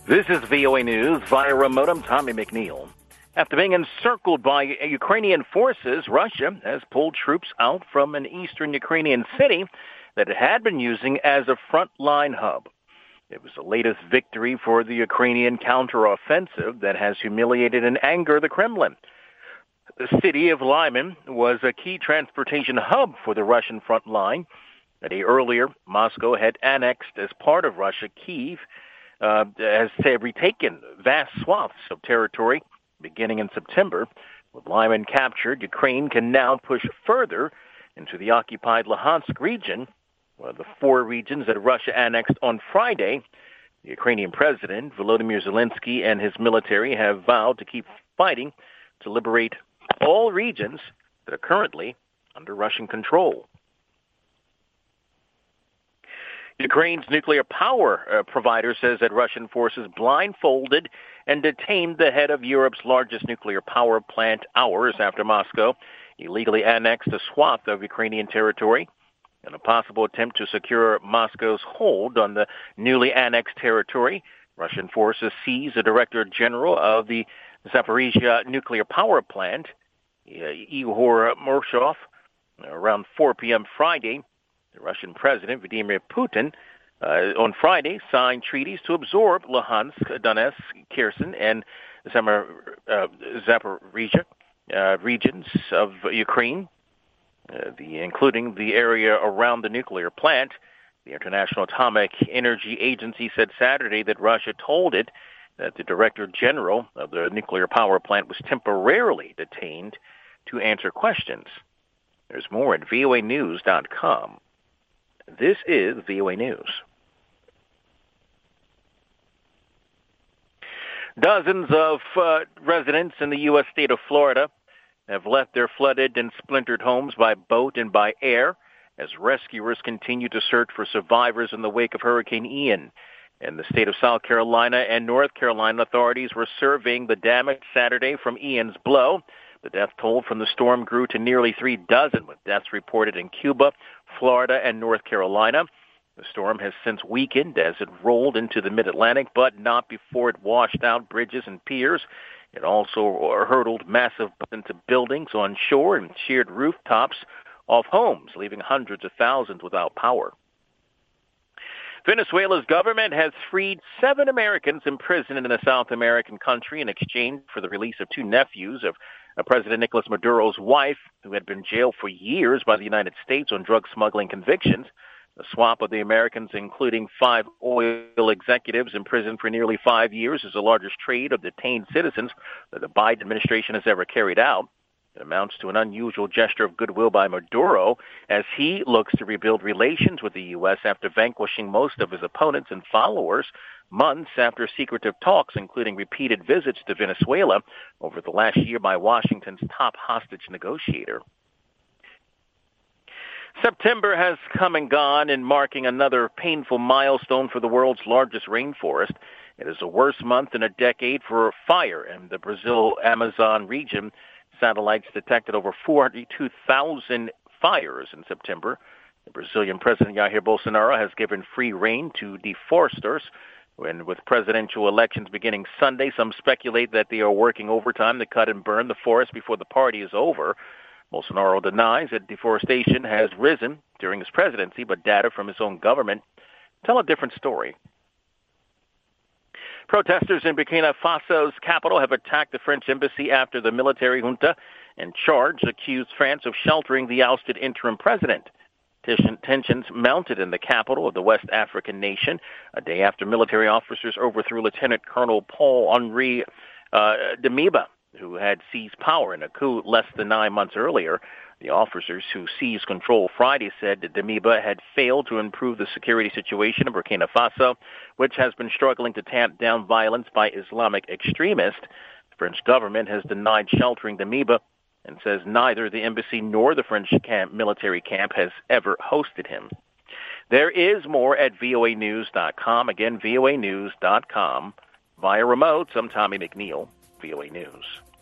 This is VOA News via remote. I'm Tommy McNeil. After being encircled by Ukrainian forces, Russia has pulled troops out from an eastern Ukrainian city that it had been using as a frontline hub. It was the latest victory for the Ukrainian counteroffensive that has humiliated and angered the Kremlin. The city of Lyman was a key transportation hub for the Russian front line. A day earlier, Moscow had annexed as part of Russia Kyiv, has retaken vast swaths of territory beginning in September. With Lyman captured, Ukraine can now push further into the occupied Luhansk region, one of the four regions that Russia annexed on Friday. The Ukrainian president, Volodymyr Zelensky, and his military have vowed to keep fighting to liberate all regions that are currently under Russian control. Ukraine's nuclear power provider says that Russian forces blindfolded and detained the head of Europe's largest nuclear power plant hours after Moscow illegally annexed a swath of Ukrainian territory in a possible attempt to secure Moscow's hold on the newly annexed territory. Russian forces seized the director general of the Zaporizhzhia nuclear power plant, Ihor Morshov, around 4 p.m. Friday. The Russian President, Vladimir Putin, on Friday signed treaties to absorb Luhansk, Donetsk, Kherson, and Zaporizhzhia regions of Ukraine, including the area around the nuclear plant. The International Atomic Energy Agency said Saturday that Russia told it that the Director General of the nuclear power plant was temporarily detained to answer questions. There's more at voanews.com. This is VOA News. Dozens of residents in the U.S. state of Florida have left their flooded and splintered homes by boat and by air as rescuers continue to search for survivors in the wake of Hurricane Ian. In the state of South Carolina and North Carolina, authorities were surveying the damage Saturday from Ian's blow. The death toll from the storm grew to nearly 36, with deaths reported in Cuba, Florida, and North Carolina. The storm has since weakened as it rolled into the mid-Atlantic, but not before it washed out bridges and piers. It also hurtled massive into buildings on shore and sheared rooftops off homes, leaving hundreds of thousands without power. Venezuela's government has freed 7 Americans imprisoned in a South American country in exchange for the release of 2 nephews of President Nicolas Maduro's wife, who had been jailed for years by the United States on drug smuggling convictions. The swap of the Americans, including 5 oil executives imprisoned for nearly 5 years, is the largest trade of detained citizens that the Biden administration has ever carried out. It amounts to an unusual gesture of goodwill by Maduro as he looks to rebuild relations with the U.S. after vanquishing most of his opponents and followers months after secretive talks, including repeated visits to Venezuela over the last year by Washington's top hostage negotiator. September has come and gone, and marking another painful milestone for the world's largest rainforest. It is the worst month in a decade for fire in the Brazil Amazon region. Satellites detected over 402,000 fires in September. The Brazilian President Jair Bolsonaro has given free rein to deforesters. And with presidential elections beginning Sunday, some speculate that they are working overtime to cut and burn the forest before the party is over. Bolsonaro denies that deforestation has risen during his presidency, but data from his own government tell a different story. Protesters in Burkina Faso's capital have attacked the French embassy after the military junta in charge accused France of sheltering the ousted interim president. Tensions mounted in the capital of the West African nation a day after military officers overthrew Lieutenant Colonel Paul-Henri Damiba, who had seized power in a coup less than 9 months earlier. The officers who seized control Friday said that Damiba had failed to improve the security situation in Burkina Faso, which has been struggling to tamp down violence by Islamic extremists. The French government has denied sheltering Damiba and says neither the embassy nor the French military camp has ever hosted him. There is more at voanews.com. Again, voanews.com. Via remote, I'm Tommy McNeil, VOA News.